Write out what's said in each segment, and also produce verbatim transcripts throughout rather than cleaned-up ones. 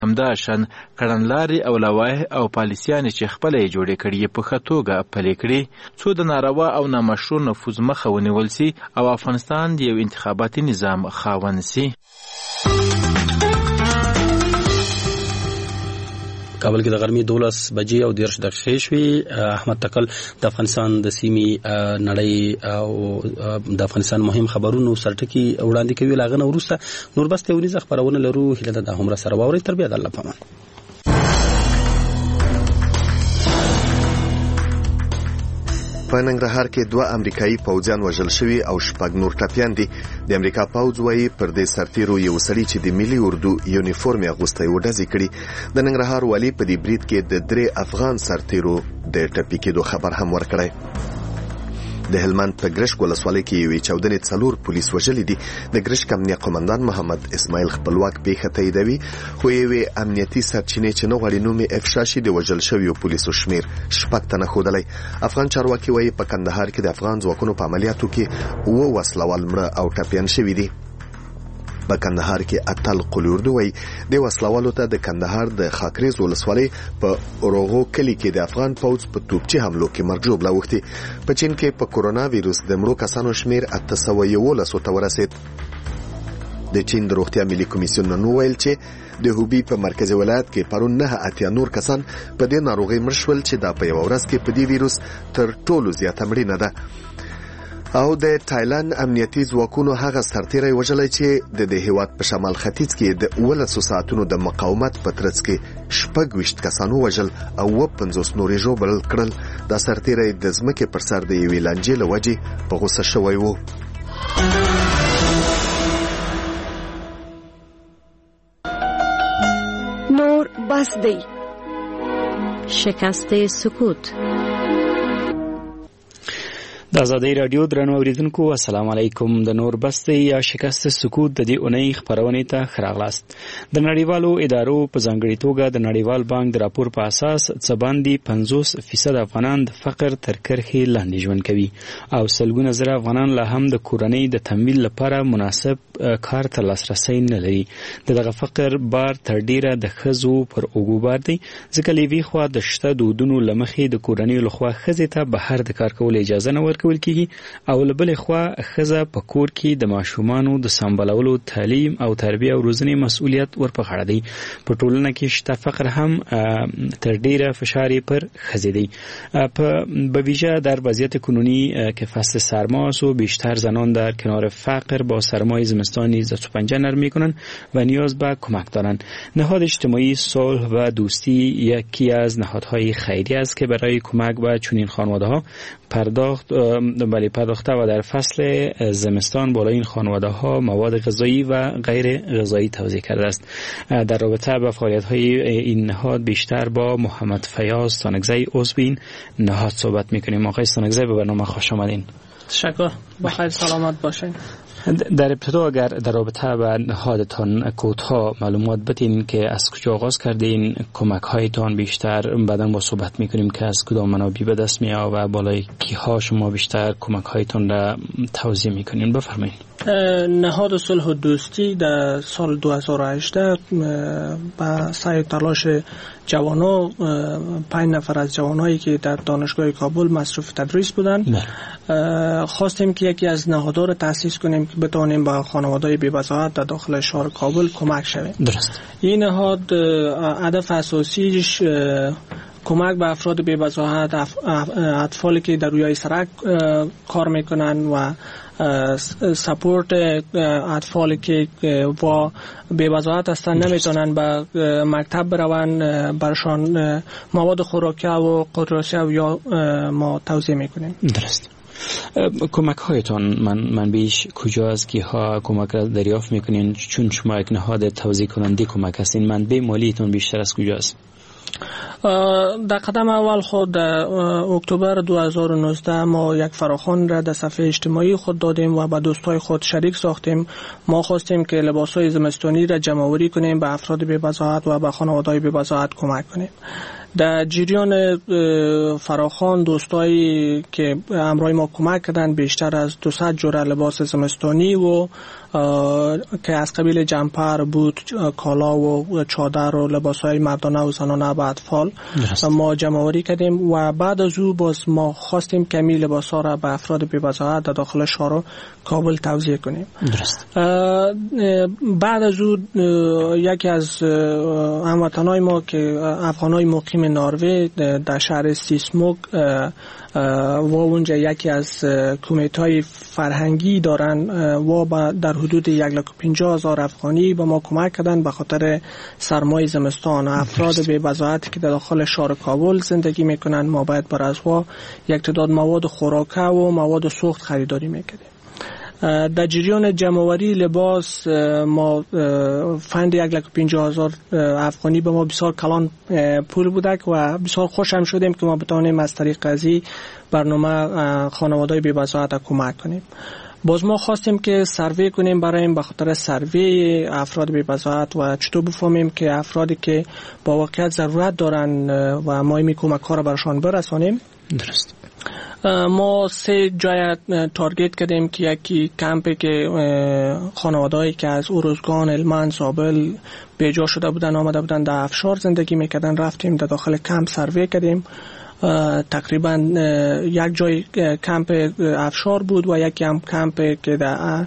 همداشان کړنلارې او لوایح او پالیسیانې چې خپله یې جوړې کړي یې په ښه توګه پلي کړي څو د ناروا او نامشروع نفوذ مخه ونیول سي او افغانستان د یو انتخاباتي نظام خاوند سي. کابل کې د غرمې دولس بجې او دېرش دقیقې شوې. احمد تکل د افغانستان د سیمې نړۍ او د افغانستان مهم خبرونو سرټکي وړاندې کوي. لاغه نه وروسته نور بس ته ونیزه خبرونه لرو. هیله ده هم را سره واوري. تر بیا د الله پامان. په ننګرهار کې دوه امریکایي پوځیان وژل شوي او شپږ نور ټپیان دي. د امریکا پوځ وايي پر دې سرتیرو یو سړي چې د ملي اردو یونیفورم اغوستی و ډزې کړي. د ننګرهار والي په دې برید کې د درې افغان سرتیرو د ټپي کېدو خبر هم ورکړی. د هلمند په ګرشک ولسوالۍ کې یوې چاودنې څلور پولیس وژلي دي. د ګرشک امنیه قومندان محمد اسماعیل خپلواک پیښه تاییدوي، خو یوې امنیتي سرچینې چې نه غواړي نوم یې افشا شي د وژل شویو پولیسو شمیر شپږ تنه ښودلی. افغان چارواکي وایي په کندهار کې د افغان ځواکونو په عملیاتو کې اووه وسلوال مړه او ټپیان شوي دي. په کندهار کې اتل قلوردو وایي د وسلوالو ته د کندهار د خاکریز ولسوالۍ په اوروغو کلی کې د افغان پوځ په توپچي حملو کې مرګ ژوبله اوښتې. په چین کې په کورونا ویروس د مړو کسانو شمیر اته سوه یولسو ته ورسېد. د چین د روغتیا ملي کمیسیون نن وویل چې د هوبي په مرکزي ولایت کې پرون نه اتیا نور کسان په دې ناروغۍ مړ شول چې دا په یوه ورځ کې په دې ویروس تر ټولو زیاته مړینه ده. او د تایلند امنیتي ځواکونو هغه سرتیری وژلی چې د دې هیواد په شمال ختیځ کې د اوولسو ساعتونو د مقاومت په ترڅ کې شپږ ویشت کسان ووژل او اووه پنځوس نور یې ژوبل کړل. دا سرتیری د ځمکې پر سر د یوې لانجې له وجې په غوسه شوی و. نور بس دی. شکست سکوت. د ازادۍ راډیو درنو اوریدونکو السلام علیکم. د نور بسته یا شکست سکوت د دې اونۍ خبرونه ته خراغلاست. د نړیوالو ادارو په ځانګړي توګه د نړیوال بانک د راپور په اساس څه باندې پنځوس فیصد افغانان د فقر تر کرښې لاندې ژوند کوي او سلګونه زره افغانان لا هم د کورنۍ د تمویل لپاره مناسب کار ته لاسرسی نه لري. دغه فقر بار تر ډیره د ښځو پر اوږو بار دی، ځکه لیوي خوا د شته دودونو له مخې د کورنۍ لخوا ښځې ته بهر د کار کولو اجازه نه ورکول کیږي او له بلې خوا ښځه په کور کې د ماشومانو د سمبالولو تعلیم او تربیه او روزنې مسؤلیت ورپه غاړه دی. په ټولنه کې شته فقر هم تر ډیره فشار پر ښځې دی. په به ویژه در وضعیت کنونی که فصل سرما است و بیشتر زنان در کنار فقر با سرمای زمستانی دست و پنجه نرم میکنند و نیاز به کمک دارند. نهاد اجتماعی صلح و دوستی یکی از نهادهای خیری است که برای کمک به چنین خانواده‌ها پرداخت بله پرداخته و در فصل زمستان بالای این خانواده ها مواد غذایی و غیر غذایی توزیع کرده است. در رابطه با فعالیت های این نهاد بیشتر با محمد فیاض ستانکزی عضو این نهاد صحبت میکنیم. آقای ستانکزی به برنامه خوش آمدین. تشکر. بخیر سلامت باشین. در ابتدا اگر در رابطه با نهادتان کوتاه معلومات بدین که از کجا آغاز کردین، کمک هایتان بیشتر بعداً با صحبت میکنیم که از کدام منابع به دست میاد و بالای کیها شما بیشتر کمک هایتان را توزیع میکنین. بفرمایید. نهاد صلح و دوستی در سال دو هزار و هجده با سعی تلاش جوانو پنج نفر از جوانایی که در دانشگاه کابل مصروف تدریس بودند خواستیم که یکی از نهادها را تأسیس کنیم که بتوانیم به خانواده‌های بی‌وضاحت در داخل شهر کابل کمک شویم. درست. این نهاد هدف اساسیش کمک به افراد بی‌وضاحت، اطفالی که در روی سرک کار میکنن و سپورت اطفالی که با بی‌وضاحت هستند نمیتونن به مکتب بروند، برشان مواد خوراکی و قرصی یا ما توزیع میکنیم. درست. کمک هایتان من من بیش کجاست که ها کمک را دریافت میکنین؟ چون شما یک نهاد توزیع کننده کمک هستین، منبع مالیتون بیشتر از کجاست؟ در قدم اول خود در اکتبر دو هزار و نوزده ما یک فراخوان را در صفحه اجتماعی خود دادیم و با دوستای خود شریک ساختیم. ما خواستیم که لباسای زمستانی را جمع‌آوری کنیم، به افراد بی‌بضاعت و به خانواده‌های بی‌بضاعت کمک کنیم. در جریان فراخوان دوستایی که همراه ما کمک کردند بیشتر از دویست جوره لباس زمستانی و که از قبیل جمپر بود، کالا و چادر و لباسهای مردانه و زنانه و اطفال ما جمع‌آوری کردیم و بعد از او باز ما خواستیم کمی لباسا را به افراد بی‌بضاعت در داخل شهر کابل توزیع کنیم. درست. بعد از او یکی از هموطنای ما که افغانای مقیم نروژ در شهر سیسموک و اونجا یکی از کمیته‌های فرهنگی دارن و در حدود یک لک و پنجاه هزار افغانی به ما کمک کردن به خاطر سرمای زمستان. افراد بی‌بضاعتی که در داخل شهر کابل زندگی میکنن ما باید بر از وا یک تعداد مواد خوراکه و مواد سوخت خریداری میکردیم. در جریان جمع‌آوری لباس ما فند یک لک و پنجاه هزار افغانی به ما بسیار کلان پول بودک و بسیار خوشم شدیم که ما بتوانیم از طریق قضیه برنامه خانواده‌های بی‌بضاعت کمک کنیم. باز ما خواستیم که سروی کنیم برای به خاطر سروی افراد بی‌بضاعت و چطور بفهمیم که افرادی که با واقعیت ضرورت دارن و ما این کمک ها را برشان برسانیم. درست. ما سه جای تارگت کردیم که یکی کمپی که خانواده‌ای که از اروزگان، هلمند، زابل بیجا شده بودن آمده بودن در افشار زندگی میکردن، رفتیم در داخل کمپ سروی کردیم. تقریبا یک جای کمپ افشار بود و یکی هم کمپ که در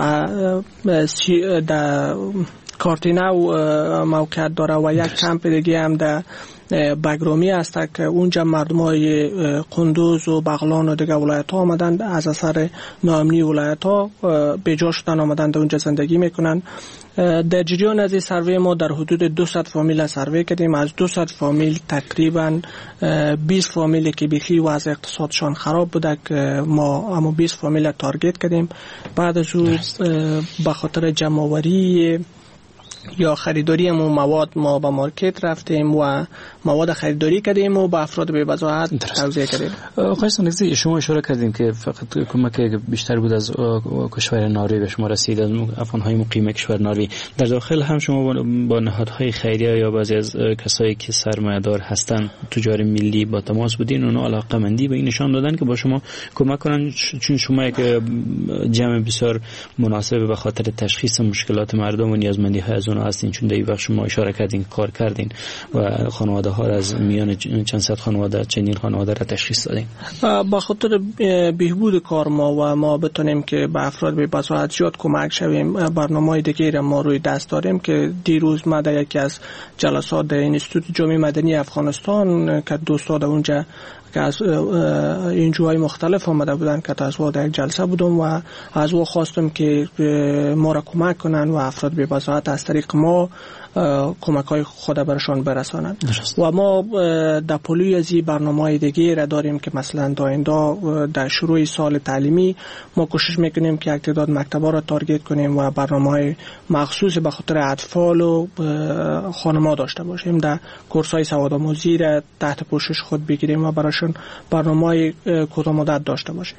در کارتینو موقعیت داره و یک کمپ دیگه هم در بگرامی است که اونجا مردمای قندوز و بغلان و دیگه ولایت ها آمدن از اثر ناامنی ولایت ها بیجا شدن آمدن در اونجا زندگی میکنن. در جریان از این سروی ما در حدود دویست فامیل سروی کردیم. از دویست فامیل تقریبا بیست فامیل که بیخی وضع اقتصادشان خراب بوده که ما اما بیست فامیل تارگت کردیم. بعد از اون به خاطر جمع‌آوری یا خریداری مو مواد ما به مارکت رفتیم و مواد خریداری کردیم و به افراد بی‌بضاعت توزیع کردیم. آقای سانگزی شما اشاره کردیم که فقط کمک بیشتر بود از کشور نروژ به شما رسید، از افغان‌های مقیم کشور نروژ. در داخل هم شما با نهادهای خیریه یا بعضی از کسایی که سرمایه‌دار هستن تجار ملی با تماس بودین، اونها علاقه‌مندی به این نشان دادن که با شما کمک کنن، چون شما یک جمع بسیار مناسب به خاطر تشخیص مشکلات مردم و نیازمندی‌های از اونها هستین، چون در این وقت شما اشاره کردین کار کردین و خانواده ها از میان چند صد خانواده چندین خانواده را تشخیص دادین. با خاطر بهبود کار ما و ما بتونیم که به افراد بی‌بضاعت زیاد کمک شویم، برنامه‌های دیگه ما روی دست داریم که دیروز ما در یکی از جلسات در انستیتوت جامعه مدنی افغانستان که دوستا در اونجا که از این جوهای مختلف آمده بودن که از وارد یک جلسه بودم و از او خواستم که ما را کمک کنن و افراد بی‌بضاعت از طریق ما کمک های خود برشان برسانند. و ما در پلوی از این برنامه‌های دیگه را داریم که مثلا در آینده در شروع سال تعلیمی ما کوشش میکنیم که یک تعداد مکتب‌ها را تارگت کنیم و برنامه‌های مخصوص به خاطر اطفال و خانم‌ها داشته باشیم. در کورس‌های سوادآموزی را تحت پوشش خود بگیریم و براشون برنامه‌های کوتاه مدت داشته باشیم.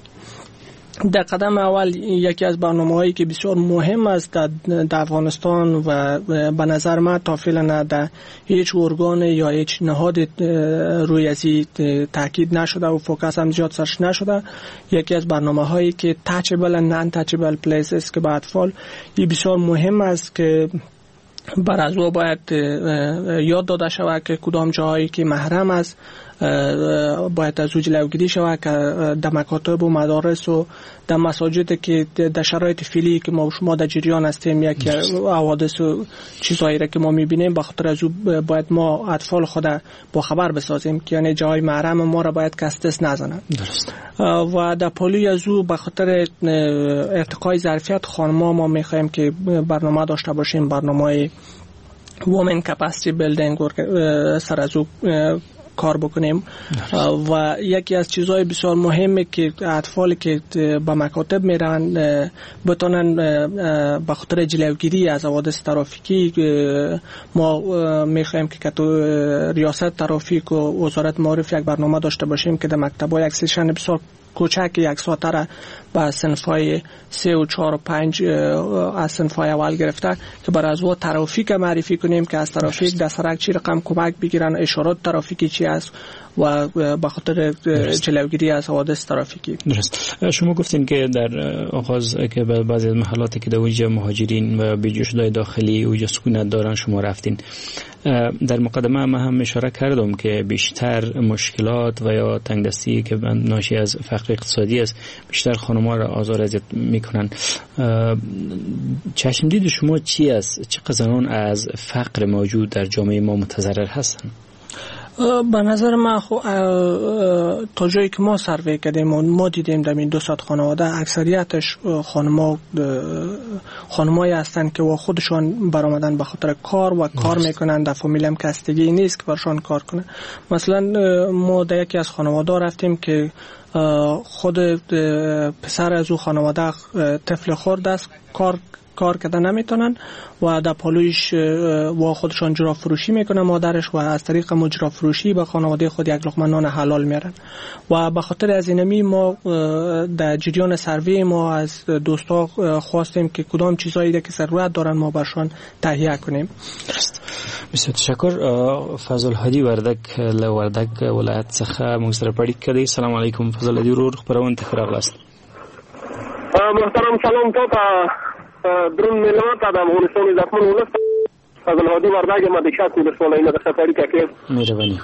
در قدم اول یکی از برنامه‌هایی که بسیار مهم است در افغانستان و به نظر من تا فعلا در هیچ ارگان یا هیچ نهاد روی ازی تاکید نشده و فوکس هم زیاد سرش نشده، یکی از برنامه‌هایی که touchable and non-touchable places که به اطفال این بسیار مهم است که بر از او باید یاد داده شود که کدام جاهایی که محرم است باید از او جلوگیری شود که در مکاتب و مدارس و در مساجد که در شرایط فعلی که ما شما در جریان هستیم یک حوادث و چیزهایی را که ما میبینیم به خاطر از او باید ما اطفال خود با خبر بسازیم که یعنی جای محرم ما را باید کس دست نزنند. درست. و در پلوی از او به خاطر ارتقای ظرفیت خانم‌ها ما میخوایم که برنامه داشته باشیم، برنامه Women Capacity Building سر از او کار بکنیم و یکی از چیزهای بسیار مهمه که اطفالی که به مکاتب میرن بتونن به خاطر جلوگیری از حوادث ترافیکی ما میخوایم که تو ریاست ترافیک و وزارت معارف یک برنامه داشته باشیم که در مکتب‌ها یک سشن بسیار کوچک یک ساعته را با صنف‌های سه و چهار و پنج از صنف‌های اول گرفته که برای از و ترافیک معرفی کنیم که از ترافیک در سرک چی رقم کمک بگیرن، اشارات ترافیکی چی است و به خاطر جلوگیری از حوادث ترافیکی. درست. شما گفتین که در آغاز که بعضی از محلات که در اونجا مهاجرین و بیجوش‌های داخلی و سکونت دارن شما رفتین، در مقدمه ما هم اشاره کردم که بیشتر مشکلات و یا تنگدستی که ناشی از فقر اقتصادی است بیشتر خانم‌ها را آزار اذیت میکنن. چشم دید شما چی است؟ چه زنان از فقر موجود در جامعه ما متضرر هستند؟ به نظر من خو تا جایی که ما سروی کردیم ما دیدیم در این دو صد خانواده اکثریتش خانما خانمایی هستند که خودشان برآمدن به خاطر کار و کار میکنن، در فامیل هم کستگی نیست که برشان کار کنه. مثلا ما در یکی از خانواده رفتیم که خود پسر از او خانواده طفل خرد است، کار کار کردن نمیتونن و در پالویش و خودشان جراب فروشی میکنن مادرش و از طریق مجراب فروشی به خانواده خود یک لقمه نان حلال میارن و به خاطر از اینمی ما در جریان سروی ما از دوستا خواستیم که کدام چیزایی که ضرورت دارن ما برشان تهیه کنیم. بسیار تشکر. فضل هادی وردک له وردک ولایت څخه موږ سره پړی کړی. سلام علیکم فضل هادی ورور خبرونه ته راغلاست. محترم سلام ته درون ملت د افغانستان ځواکمن ولس فضل هادي وردګ مدیشات ولسوالۍ نه د سفاري کاکې مهرباني.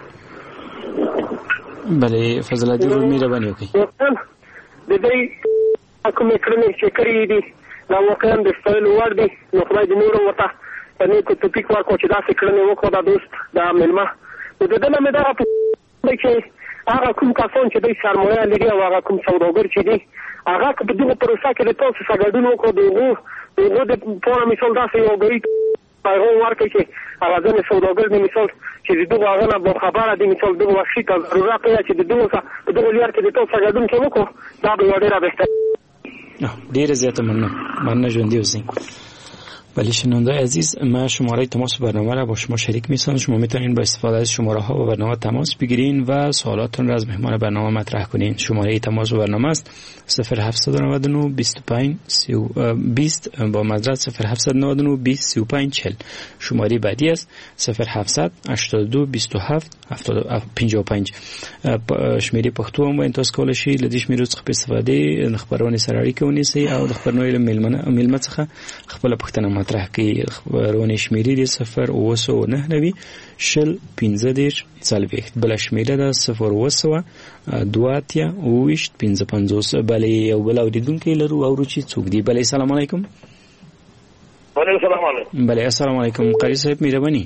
بله فضل هادي ورور مهرباني وکړئ. د دې کومې کړنې چې کړې دي دا واقعا د ستایلو وړ دي. نو خدای دې نور ورته په نیکو توفیق ورکړي چې داسې کړنې وکړو دا دوست دا مېلمه. نو د دې نه مې دغه پوښتنه چې هغه کوم کسان چې دوی سرمایه لري او هغه کوم سوداګر چې دي هغه په دغه پروسه کې د تاسو څخه ګډون وکړو دغه دغه د پوره مثال داسې یو غړي پیغام ورکړي چې هغه ځنې سوداګر د مثال چې دغه هغه نه په خبره د مثال دغه وخت ته ضرورت دی چې دغه څخه دغه لار کې د تاسو څخه ګډون کې وکړو دا به ډیره بهتره. ډیره زیاته مننه مننه ژوندي اوسئ. ولی شنونده عزیز ما شماره تماس برنامه را با شما شریک می‌سازم. شما میتونین با استفاده از شماره ها و برنامه تماس بگیرین و سوالاتتون را از مهمان برنامه مطرح کنین. شماره تماس برنامه است صفر هفت نه نه بیست و پنج بیست با مدرک صفر هفت نه نه بیست سی و پنج چهل. شماره بعدی است صفر هفت هشتاد و دو بیست و هفت پنجاه و پنج. شمیره پښتو هم باید تاسو کولای شئ لدی شمیرو څخه په استفاده د خبرونه سره اړیکه ونیسئ او د خبرونه ملمنه ملمت څخه خپل پښتنه مطرح کړئ. خبرونه شمیرې د صفر اوه سوه نهه نوي شل پنځه دېرش څلوېښت. بله شمیره ده صفر اوه سوه دوه اتیا اوویشت پنځه پنځوس. بلې یو بل اورېدونکی لرو اورو چې څوک دی. بلې سلام علیکم. وعلیکم السلام علیکم. بلې السلام علیکم قاری صاحب مهرباني.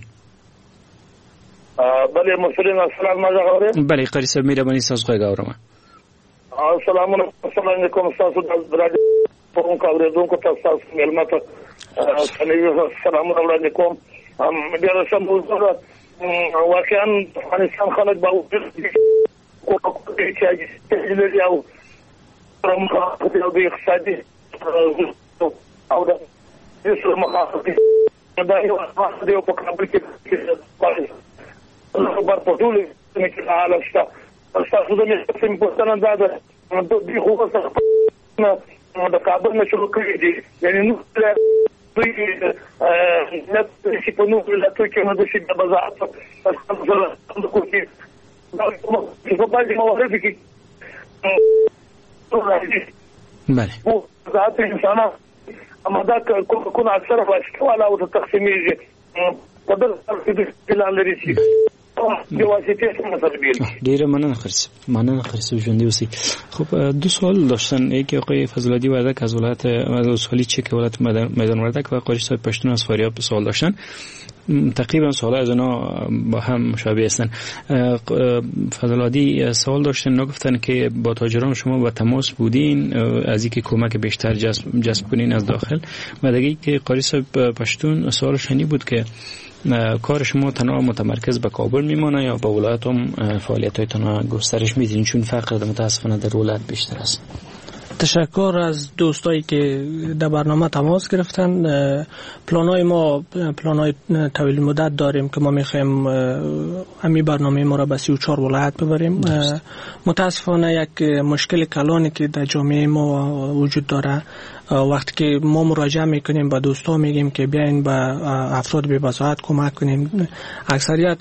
بلې مسؤلین السلام ما غوړې. بلې قاری صاحب مهرباني تاسو غږ اورم. السلام علیکم تاسو د راډیو په کوم کاورېدونکو تاسو ملمت السلام علیکم. ام ډیر سم وزره واقعا افغانستان خلک باور کوي چې لري او پرمختګ او اقتصادي او د یو مخاطب دا یو خاص دی په کابل کې نو بار په ټول کې حاله شته. تاسو د مې سم پوښتنه ده د دې خو څه د کابل نه شروع کړی دي یعنی نو دوی نه چې په نو له توګه کې نو د شي د بازار په د کوټي دا په باندې موارد کې بله او ذات انسان اما دا کوم اکثر واسطه ولا او تقسیمي په دغه کې د لري شي د واسطه څخه تربیل. ډیره مننه خرس مننه خرس ژوندي اوسئ. خب دو سوال داشتن. یکی آقای فضل هادی وردک از ولایت اصولی چک ولایت میدان وردک و قاری صاحب پشتون از فاریاب سوال داشتن. تقریبا سوال از اونا با هم مشابه هستن. فضل هادی سوال داشتن نگفتن که با تاجران شما با تماس بودین از اینکه کمک بیشتر جذب جذب کنین از داخل و دیگه که قاری صاحب پشتون سوالش اینی بود که کار شما تنها متمرکز به کابل میمونه یا به ولایت هم فعالیت‌هایتان گسترش میدین، چون فقر متاسفانه در ولایت بیشتر است؟ تشکر از دوستایی که در برنامه تماس گرفتن. پلانای ما پلانای طویل مدت داریم که ما میخوایم امی برنامه ما را به سی و چهار ولایت ببریم. متاسفانه یک مشکل کلانی که در جامعه ما وجود داره، وقتی که ما مراجعه میکنیم به دوستا میگیم که بیاین به افراد بی بصاحت کمک کنیم، اکثریت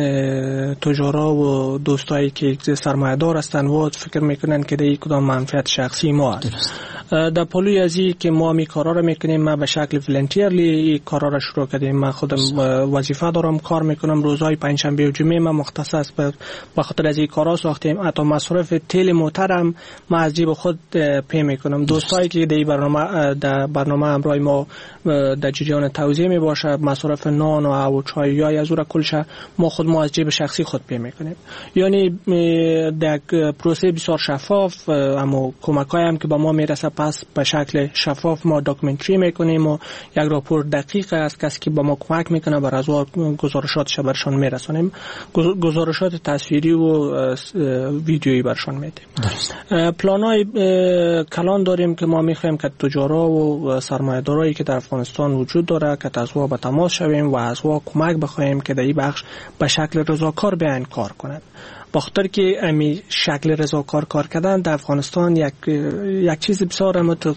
تجارا و دوستایی که سرمایه دار هستند و فکر میکنن که در کدام منفعت شخصی ما است. در پلوی از این که ما می کارا را میکنیم، ما به شکل ولنتیرلی این کارا را شروع کردیم. من خودم وظیفه دارم، کار میکنم، روزهای پنجشنبه و جمعه ما مختص به خاطر از این کارا ساختیم. حتی مصرف تیل موترم ما از جیب خود پی میکنم. دوستایی که در برنامه در برنامه همراه ما در جریان توزیع می باشه، مصرف نان و چای یا از اون کلش ما خود ما از جیب شخصی خود پی میکنیم. یعنی در پروسه بسیار شفاف، اما کمکایی هم که با ما میرسه پس به شکل شفاف ما داکومنتری میکنیم و یک راپور دقیق از کسی که با ما کمک میکنه بر از گزارشاتش برشان میرسانیم. گزارشات تصویری و ویدیویی برشان میدیم. پلانای کلان داریم که ما میخوایم که تجارا و سرمایه‌دارایی که در افغانستان وجود داره که از وا به تماس شویم و از وا کمک بخوایم که در این بخش به شکل رضاکار بیان کار کنند. بخاطر که امی شکل رضاکار کار کردن در افغانستان یک یک چیز بسیار متو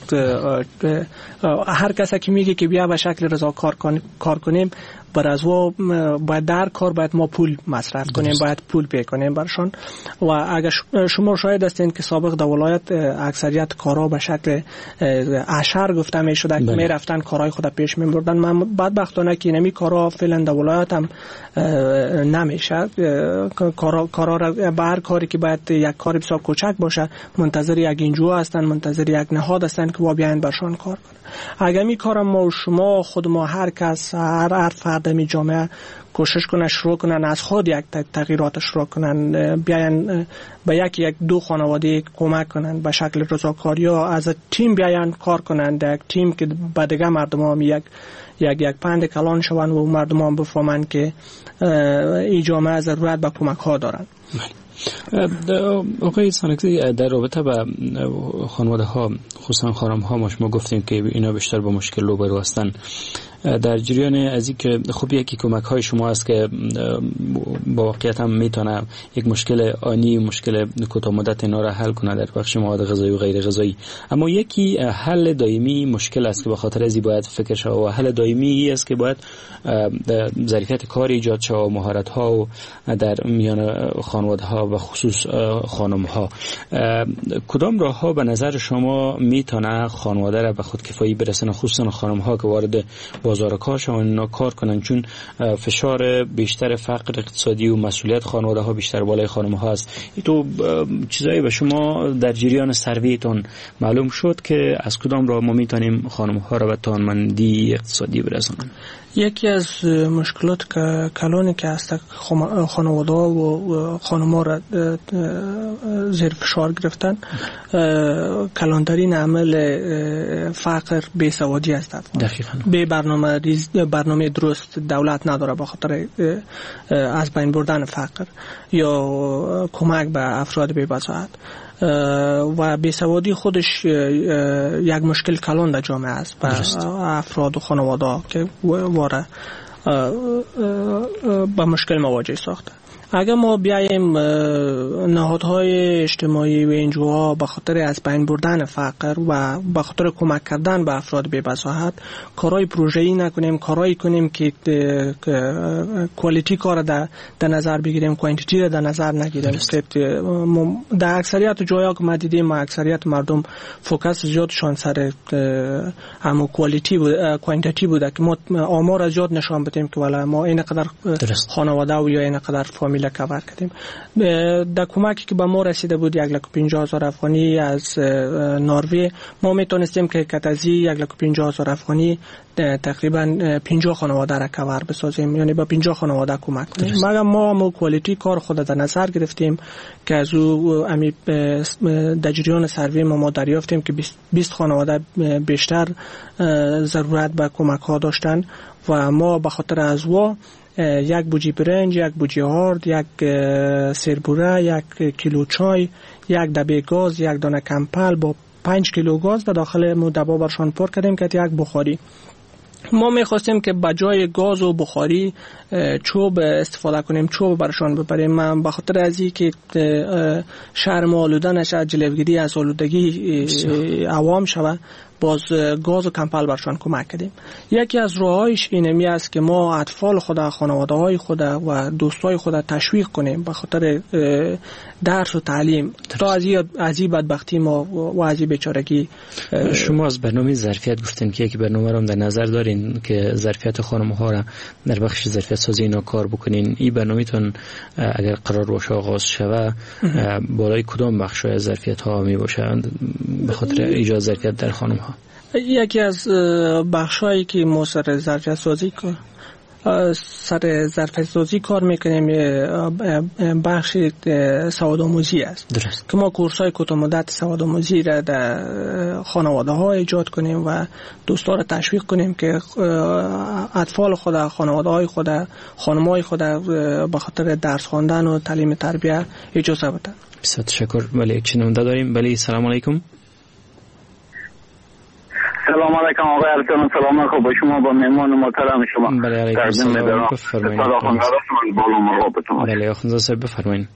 هر کسی که میگه که بیا به شکل رضاکار کار کنیم، بر از و باید در کار باید ما پول مصرف کنیم، باید پول پی کنیم برشان. و اگر شما شاهد هستین که سابق در ولایت اکثریت کارا به شکل اشر گفته میشد که میرفتن کارهای خود پیش میبردن. من بدبختانه که اینمی کارا فعلا در ولایت هم نمیشه. کارا کارا به هر کاری که باید یک کار بسیار کوچک باشه منتظر یک انجیو هستن، منتظر یک نهاد هستن که بیان برشان کار کنه. اگر می کارم ما و شما خود ما هر کس هر هر فرد می جامعه کوشش کنن شروع کنن از خود یک تغییرات شروع کنن، بیاین به یک یک دو خانواده کمک کنن به شکل رضاکاری یا از تیم بیاین کار کنن، یک تیم که به دیگه مردم هم یک یک یک پند کلان شون و مردم هم بفهمن که این جامعه ضرورت به کمک ها دارن. آقای سانکزی، در رابطه با خانواده ها خصوصا خانم ها ما شما گفتیم که اینا بیشتر با مشکل روبرو هستن. در جریان از این که خب یکی کمک های شما است که با واقعیت هم میتونه یک مشکل آنی، مشکل کوتاه مدت اینا را حل کنه در بخش مواد غذایی و غیر غذایی، اما یکی حل دائمی مشکل است که به خاطر ازی باید فکر شود و حل دائمی است که باید ظرفیت کار ایجاد شود و مهارت ها در میان خانواده ها و خصوص خانم ها. کدام راه ها به نظر شما میتونه خانواده را به خودکفایی برسونه، خصوصا خانم ها که وارد بازار کار شون کار کنن، چون فشار بیشتر فقر اقتصادی و مسئولیت خانواده ها بیشتر بالای خانم ها است. تو چیزایی به شما در جریان سرویتون معلوم شد که از کدام راه ما میتونیم خانم ها را به توانمندی اقتصادی برسونیم؟ یکی از مشکلات که کلانی که هست خانواده و خانم‌ها را زیر فشار گرفتن، کلانترین عمل فقر بیسوادی است. دقیقاً به برنامه برنامه درست دولت نداره به خاطر از بین بردن فقر یا کمک به افراد بی بصاحت و بیسوادی خودش یک مشکل کلان در جامعه است و افراد و خانواده که واره با مشکل مواجه ساخته. اگر ما بیایم نهادهای اجتماعی و انجوها به خاطر از بین بردن فقر و به خاطر کمک کردن به افراد بی بصاحت کارهای پروژه‌ای نکنیم، کارهایی کنیم که کوالیتی کار در در نظر بگیریم، کوانتیتی را در نظر نگیریم. در اکثریت جاها که ما دیدیم اکثریت مردم فوکس زیادشان سر همون کوالیتی بود، کوانتیتی بوده که ما آمار از زیاد نشان بدیم که والا ما اینقدر خانواده و یا اینقدر فامیل کور کردیم. در کمکی که به ما رسیده بود یک لک و پنجاه هزار افغانی از نروژ، ما میتونستیم که کتازی یک لک و پنجاه هزار افغانی تقریبا پنجاه خانواده را کور بسازیم، یعنی با پنجاه خانواده کمک کنیم. مگر ما مو کوالیتی کار خود در نظر گرفتیم که از او امی در جریان سروی ما, ما دریافتیم که بیست خانواده بیشتر ضرورت به کمک ها داشتن و ما به خاطر از وا یک بوجی برنج، یک بوجی هارد، یک سربوره، یک کیلو چای، یک دبه گاز، یک دانه کمپل با پنج کیلو گاز در داخل مدبا برشان پر کردیم که یک بخاری. ما میخواستیم که بجای گاز و بخاری چوب استفاده کنیم، چوب برشان ببریم. من به خاطر از این که شرم آلوده نشه، جلوگیری از آلودگی عوام شود، باز گاز و کمپل برشان کمک کردیم. یکی از راهایش اینمی است که ما اطفال خود، خانواده های خود و دوستای خود تشویق کنیم به خاطر درس و تعلیم تا از این بدبختی ما و از این بیچارگی. شما از برنامه ظرفیت گفتین که یکی برنامه رو در نظر دارین که ظرفیت خانم ها را در بخش ظرفیت سازی اینا کار بکنین. این برنامه تون اگر قرار باشه آغاز شود بالای کدام بخش های ظرفیت ها می باشند به خاطر ایجاد ظرفیت در خانم ها؟ یکی از بخشایی که ما سر ظرفیت سازی سر ظرفیت سازی کار میکنیم بخش سواد آموزی است. درست. که ما کورس‌های کوتاه مدت سواد آموزی را در خانواده ها ایجاد کنیم و دوستا را تشویق کنیم که اطفال خود، خانواده های خود، خانم‌های خود به خاطر درس خواندن و تعلیم تربیت اجازه بدن. بسیار تشکر. بله یک چنونده داریم. بله سلام علیکم. سلام علیکم آقای ارسلان، سلام خوب شما با مهمان محترم شما. بله علیکم سلام، بفرمایید. بله آخوندزاده صاحب بفرمایید.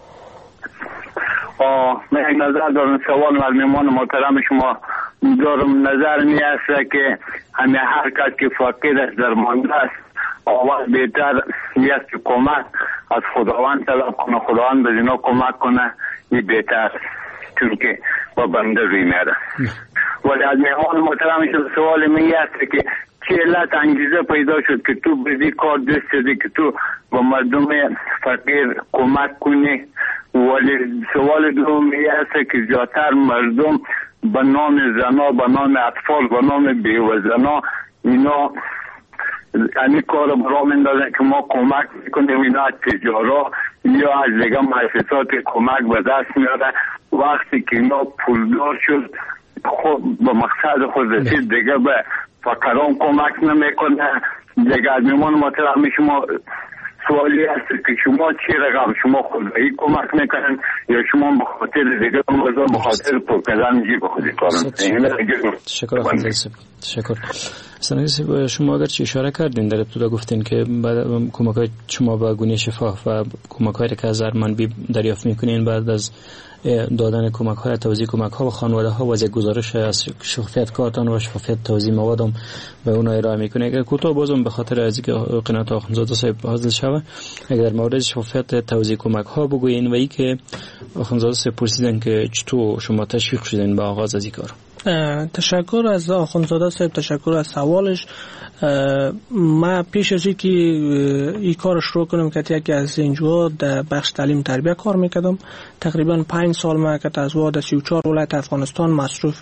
من یک نظر دارم، سوال از مهمان محترم شما دارم. نظر می است که همه هر کس که فقیر است، درمانده است، آواز بهتر است که کمک از خداوند طلب کنه، خداوند به اینا کمک کنه، این بهتر، چون که با بنده روی میره. ولی از مهمان محترم شد سوال می است که چه علت انگیزه پیدا شد که تو بدی کار دست شدی که تو با مردم فقیر کمک کنی. ولی سوال دوم می است که زیادتر مردم به نام زنا، به نام اطفال، به نام بیوه زنا اینا یعنی کار برا مندازن که ما کمک میکنیم، اینا از تجارا یا از دیگه مؤسسات کمک به دست میاره. وقتی که اینا پولدار شد خود به مقصد خود رسید، دیگه به فقران کمک نمیکنه. دیگه از میمان محترم شما سوالی هست که شما چی رقم شما خودی کمک میکنن یا شما بخاطر دیگه بخاطر پرکلن جی بخودی کارن؟ تشکر خانده سب. تشکر. سنگی شما اگر چی اشاره کردین در ابتدا گفتین که کمک های شما با گونه شفاف و کمک های که از ارمنبی دریافت میکنین بعد از دادن کمک های توزیع کمک ها و خانواده ها و از گزارش از شفافیت کارتان و شفافیت توزیع موادم به اون ارائه میکنه. اگر کوتاه بازم به خاطر از اینکه قنات آخوندزاده صاحب حاضر شوه اگر در مورد شفافیت توزیع کمک ها بگوین و ای که آخوندزاده صاحب پرسیدن که چطور شما تشویق شدین به آغاز از این کار. تشکر از آخوندزاده صاحب، تشکر از سوالش. ما پیش از اینکه این کار شروع کنم که یکی از اینجا در بخش تعلیم تربیت کار میکردم. تقریبا پنج سال ما که از واد سی و چهار ولایت افغانستان مصروف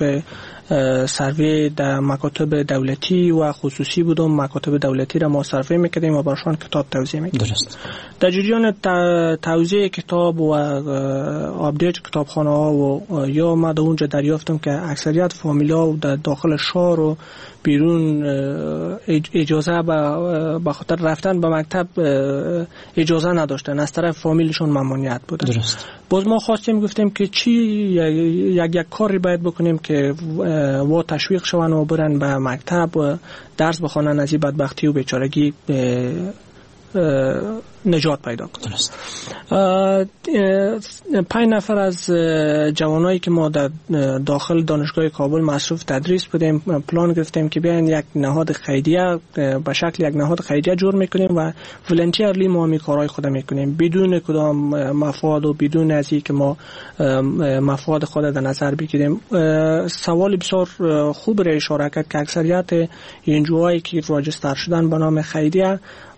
سروی در مکاتب دولتی و خصوصی بودم. مکاتب دولتی را ما سروی میکردیم و برشان کتاب توزیع میکردیم. درست. در جریان توزیع کتاب و آپدیت کتابخانه ها و یا ما در اونجا دریافتم که اکثریت فامیلا در داخل شهر و بیرون اجازه به خاطر رفتن به مکتب اجازه نداشتن، از طرف فامیلشون ممنوعیت بوده. درست. باز ما خواستیم گفتیم که چی یک یک کاری باید بکنیم که و تشویق شون و برن به مکتب و درس بخونن، از این بدبختی و بیچارگی نجات پیدا کنیم. پنج نفر از جوانایی که ما در داخل دانشگاه کابل مصروف تدریس بودیم پلان گرفتیم که بیاین یک نهاد خیریه به شکل یک نهاد خیریه جور میکنیم و ولنتیرلی ما می کارهای خود میکنیم بدون کدام مفاد و بدون از اینکه ما مفاد خود در نظر بگیریم. سوال بسیار خوب را اشاره کرد که اکثریت انجوهایی که راجستر شدن به نام خیریه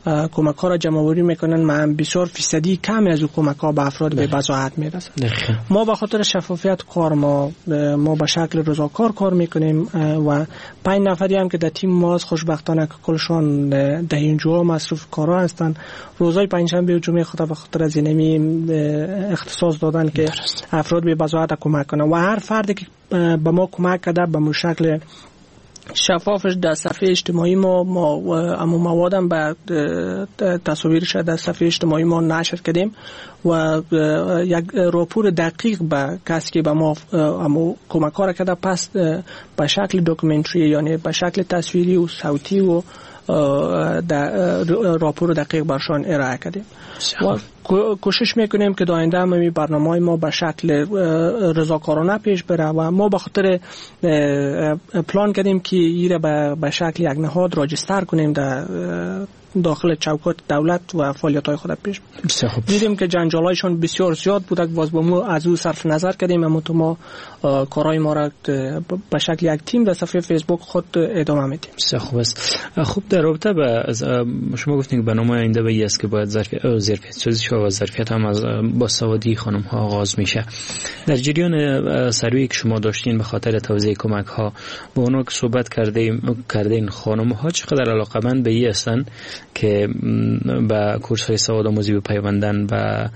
کمک ها را جمع آوری میکنن، ما بسیار فیصدی کمی از کمک ها به افراد به بضاعت میرسه. ما به خاطر شفافیت کار ما ما به شکل رضاکار کار میکنیم و پنج نفری هم که در تیم ما خوشبختانه که کلشان ده اینجا مصروف کارا هستن، روزهای پنجشنبه و جمعه خدا به خاطر از اینمی اختصاص دادن که افراد به بضاعت کمک کنن و هر فردی که به ما کمک کرده به مو شکل شفافش در صفحه اجتماعی ما ما اما موادم به تصاویرش در صفحه اجتماعی ما نشر کردیم و یک راپور دقیق به کسی که به ما اما کمک ها را کرده پس به شکل داکیومنتری یعنی به شکل تصویری و صوتی و در راپور دقیق برشان ارائه کردیم و کوشش میکنیم که در آینده هم برنامه ما به شکل رضاکارانه پیش بره و ما به خاطر پلان کردیم که ایره به شکل یک نهاد راجستر کنیم در داخل چوکات دولت و فعالیت‌های خود پیش بریم. دیدیم که جنجالایشون بسیار زیاد بود، باز با ما از او صرف نظر کردیم، اما تو ما کارهای ما را به شکل یک تیم در صفحه فیسبوک خود ادامه میدیم. خوب است. خوب در رابطه با شما گفتین که برنامه آینده به است که باید ظرفیت ظرفیت سازی و ظرفیت هم از باسوادی خانم ها آغاز میشه. در جریان سروی که شما داشتین به خاطر توزیع کمک ها با اونها که صحبت کردیم کردین، خانم ها چقدر علاقه‌مند به این هستن که با کورس های سواد آموزی بپیوندن و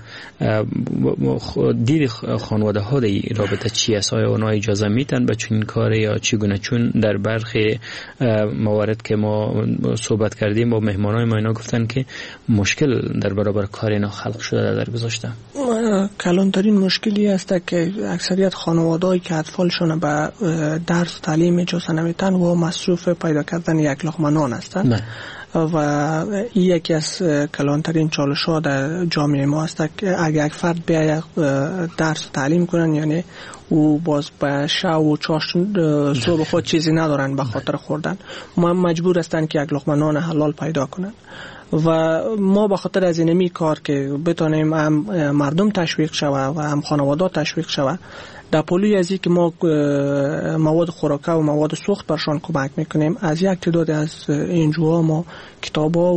دید خانواده ها در رابطه چی است؟ آیا اونا اجازه میتن به چنین کار یا چگونه؟ چون در برخی موارد که ما صحبت کردیم با مهمانای ما اینا گفتن که مشکل در برابر کار اینا خلق شده در گذشته. کلانترین مشکلی است که اکثریت خانواده‌ای که اطفالشون به درس تعلیم اجازه نمیتن و مصروف پیدا کردن یک لقمه نان هستند و این یکی از کلانترین چالش ها در جامعه ما است که اگر یک فرد بیاید درس تعلیم کنن یعنی او باز به شب و چاش صبح خود چیزی ندارن به خاطر خوردن، ما مجبور هستن که یک لقمه نان حلال پیدا کنن و ما به خاطر از اینمی کار که بتونیم هم مردم تشویق شود و هم خانواده تشویق شود در پلوی ازی که ما مواد خوراکه و مواد سوخت برشان کمک میکنیم، از یک تعداد از اینجوها ما کتابا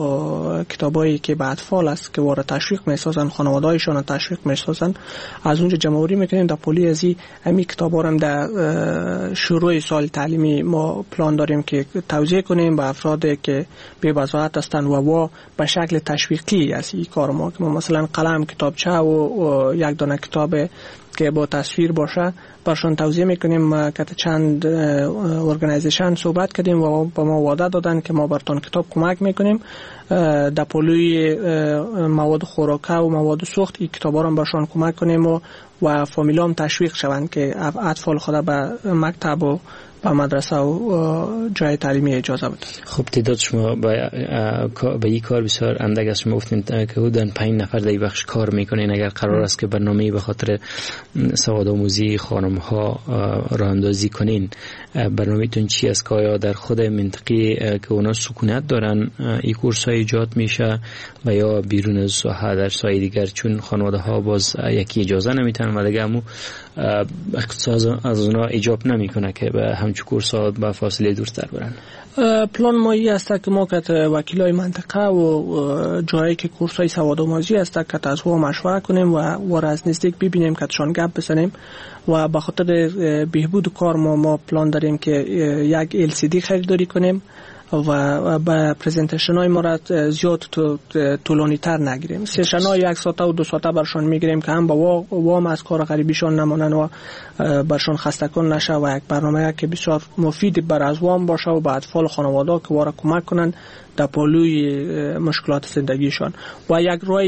و کتابایی که به اطفال است که وارد تشویق میسازن، خانواده‌ایشان تشویق میسازن، از اونجا جمع‌آوری میکنیم. در پلوی ازی همین کتابا هم در شروع سال تعلیمی ما پلان داریم که توزیع کنیم به افرادی که بی بضاعت هستند و وا به شکل تشویقی است این کار ما، که ما مثلا قلم، کتابچه و یک دانه کتاب که با تصویر باشه برشان توضیح میکنیم. ما که چند ارگانایزیشن صحبت کردیم و با ما وعده دادن که ما براتون کتاب کمک میکنیم در پلوی مواد خوراکه و مواد سوخت، این کتابا رو برشان کمک کنیم و و فامیلام تشویق شوند که اطفال خود به مکتب و به مدرسه و جای تعلیمی اجازه بده. خب تعداد شما به به این کار بسیار اندک است. شما گفتین که حدوداً پنج نفر در این بخش کار میکنین. اگر قرار است که برنامه‌ای به خاطر سواد آموزی خانم ها راه اندازی کنین، برنامه‌تون چی است که آیا در خود منطقه که اونا سکونت دارن این کورس ها ایجاد میشه و یا بیرون از ساحه در ساحه دیگر؟ چون خانواده ها باز یکی اجازه نمیتونن و دیگه همو اقتصاد از اونا ایجاب نمیکنه که به همچون کورس ها به فاصله دورتر برن. پلان ما ای است که ما که وکیلای منطقه و جایی که کورس های سواد آموزی است که از او مشوره کنیم و وار از نزدیک ببینیم که شان گپ بزنیم و به خاطر بهبود کار ما ما پلان داریم که یک ال سی دی خریداری کنیم و با پرزنتیشن های ما را زیاد طولانی تر نگیریم. سشن های یک ساعته و دو ساعته برشان میگیریم که هم با وام از کار غریبیشان نمانن و برشان خستکن نشه و یک برنامه که بسیار مفید بر از وام باشه و به اطفال خانواده که وارا کمک کنن در پلوی مشکلات زندگیشان و یک رای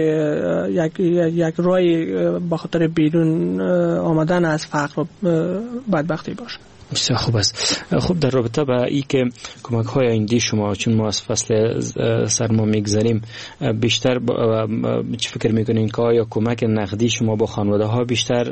یک یک رای به خاطر بیرون آمدن از فقر و بدبختی باشه. بسیار خوب است. خب در رابطه با این که کمک های آینده شما، چون ما از فصل سرما میگذریم، بیشتر چی فکر میکنین که آیا کمک نقدی شما با خانواده ها بیشتر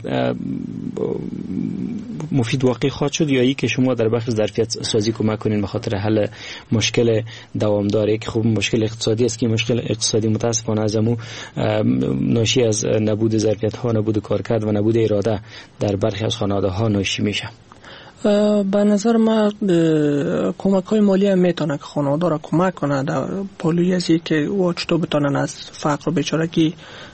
مفید واقع خواهد شد یا ای که شما در بخش ظرفیت سازی کمک کنین به خاطر حل مشکل دوامداری که خب مشکل اقتصادی است که مشکل اقتصادی متاسفانه از امو ناشی از نبود ظرفیت ها، نبود کارکرد و نبود اراده در برخی از خانواده ها ناشی میشه؟ به نظر من کمک های مالی هم میتونه که خانواده را کمک کنه در پالوی از که او چطور بتونن از فقر و بیچارگی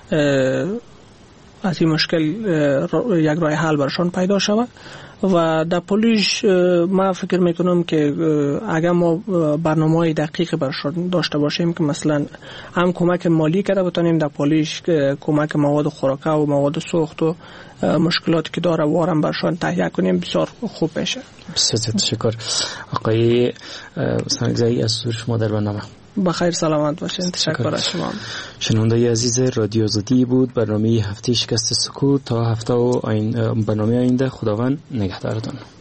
از این مشکل یک راه حل برشان پیدا شود. و در پالویش ما فکر میکنم که اگر ما برنامه های دقیق برشان داشته باشیم که مثلا هم کمک مالی کرده بتانیم در پالویش کمک مواد خوراکه و مواد سوخت و مشکلاتی که داره وارم برشان تهیه کنیم بسیار خوب بشه. بسیار تشکر آقای سنگزایی از حضور شما در برنامه. بخیر سلامت باشین. تشکر از شما. شنونده عزیز رادیو آزادی بود برنامه هفته شکست سکوت. تا هفته و برنامه آینده خداوند نگهدارتان.